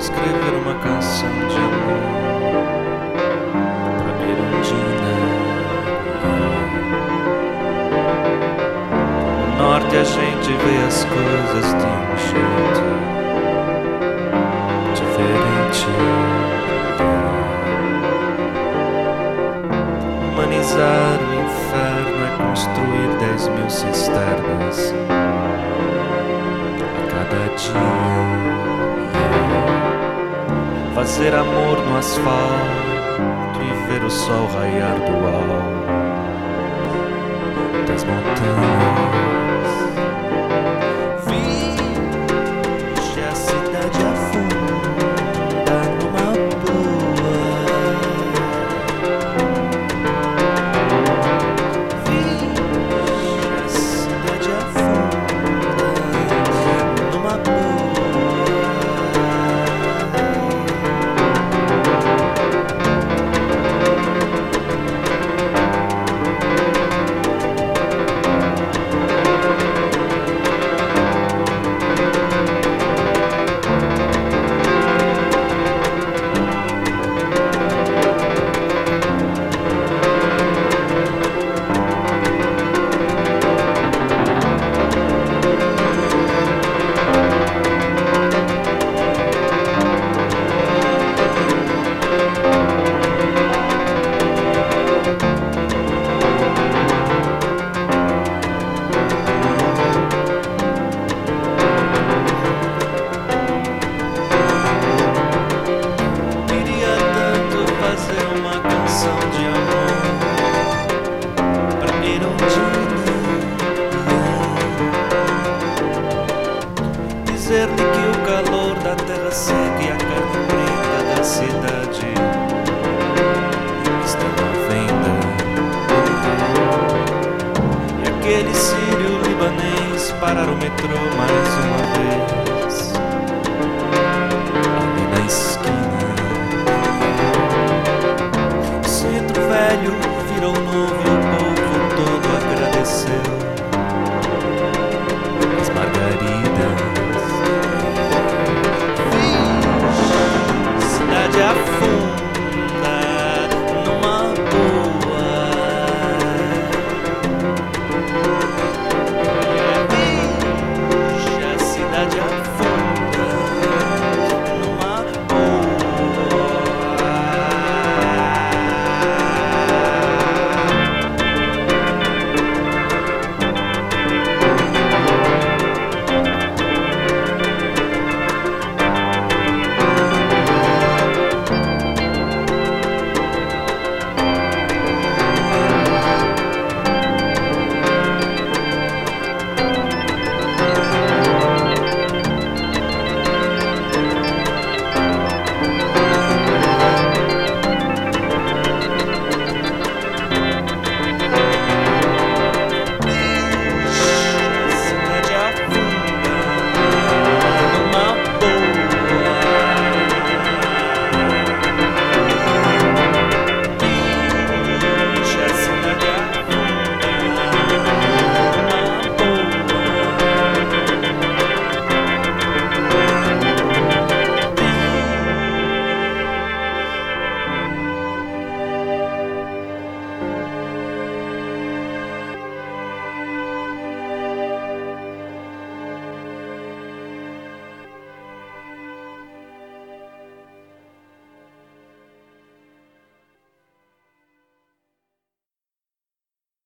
escrever uma canção de amor pra Erundina. No norte a gente vê as coisas de um jeito diferente. Humanizar o inferno é construir 10.000 cisternas a cada dia. Fazer amor no asfalto e ver o sol raiar do alto das montanhas. Veja a cidade afunda numa boa. Veja a cidade afunda numa boa. Dizer-lhe que o calor da terra seca e a carne preta da cidade está à venda. E aquele sírio libanês parar o metrô mais uma vez.